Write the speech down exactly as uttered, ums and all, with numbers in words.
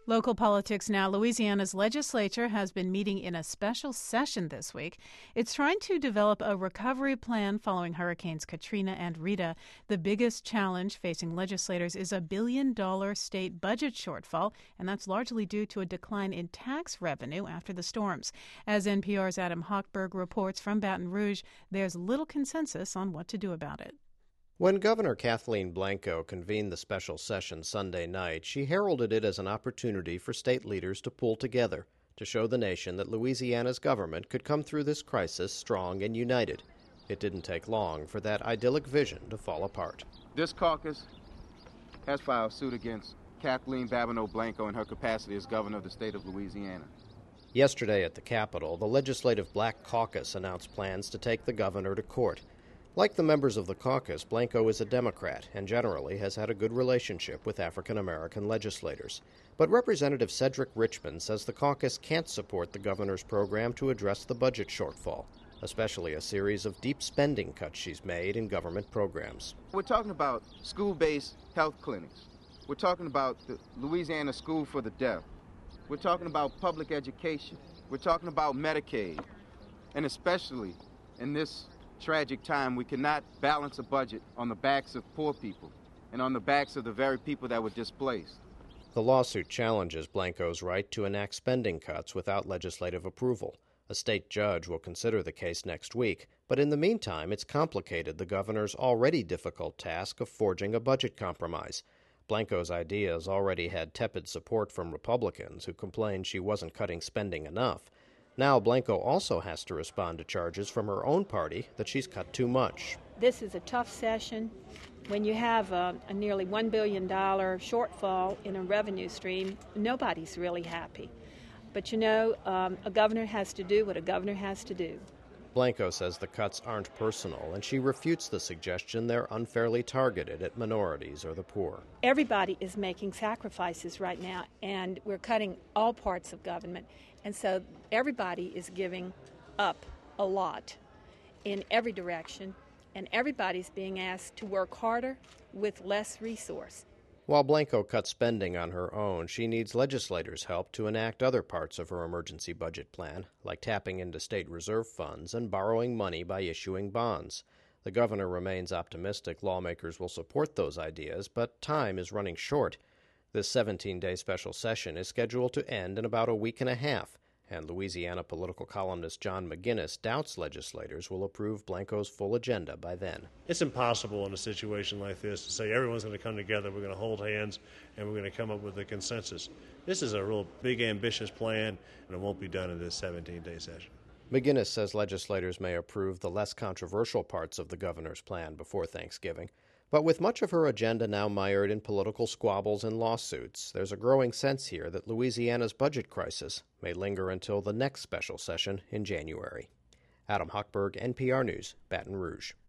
Local politics now. Louisiana's legislature has been meeting in a special session this week. It's trying to develop a recovery plan following Hurricanes Katrina and Rita. The biggest challenge facing legislators is a billion-dollar state budget shortfall, and that's largely due to a decline in tax revenue after the storms. As N P R's Adam Hochberg reports from Baton Rouge, there's little consensus on what to do about it. When Governor Kathleen Blanco convened the special session Sunday night, she heralded it as an opportunity for state leaders to pull together, to show the nation that Louisiana's government could come through this crisis strong and united. It didn't take long for that idyllic vision to fall apart. This caucus has filed suit against Kathleen Babineau Blanco in her capacity as governor of the state of Louisiana. Yesterday at the Capitol, the Legislative Black Caucus announced plans to take the governor to court. Like the members of the caucus, Blanco is a Democrat and generally has had a good relationship with African-American legislators. But Representative Cedric Richmond says the caucus can't support the governor's program to address the budget shortfall, especially a series of deep spending cuts she's made in government programs. We're talking about school-based health clinics. We're talking about the Louisiana School for the Deaf. We're talking about public education. We're talking about Medicaid. And especially in this tragic time, we cannot balance a budget on the backs of poor people and on the backs of the very people that were displaced. The lawsuit challenges Blanco's right to enact spending cuts without legislative approval. A state judge will consider the case next week, but in the meantime, it's complicated the governor's already difficult task of forging a budget compromise. Blanco's ideas already had tepid support from Republicans who complained she wasn't cutting spending enough. Now Blanco also has to respond to charges from her own party that she's cut too much. This is a tough session. When you have a, a nearly one billion dollars shortfall in a revenue stream, nobody's really happy. But you know, um, a governor has to do what a governor has to do. Blanco says the cuts aren't personal, and she refutes the suggestion they're unfairly targeted at minorities or the poor. Everybody is making sacrifices right now, and we're cutting all parts of government. And so everybody is giving up a lot in every direction, and everybody's being asked to work harder with less resource. While Blanco cuts spending on her own, she needs legislators' help to enact other parts of her emergency budget plan, like tapping into state reserve funds and borrowing money by issuing bonds. The governor remains optimistic lawmakers will support those ideas, but time is running short. This seventeen-day special session is scheduled to end in about a week and a half, and Louisiana political columnist John McGinnis doubts legislators will approve Blanco's full agenda by then. It's impossible in a situation like this to say everyone's going to come together, we're going to hold hands, and we're going to come up with a consensus. This is a real big, ambitious plan, and it won't be done in this seventeen-day session. McGinnis says legislators may approve the less controversial parts of the governor's plan before Thanksgiving. But with much of her agenda now mired in political squabbles and lawsuits, there's a growing sense here that Louisiana's budget crisis may linger until the next special session in January. Adam Hochberg, N P R News, Baton Rouge.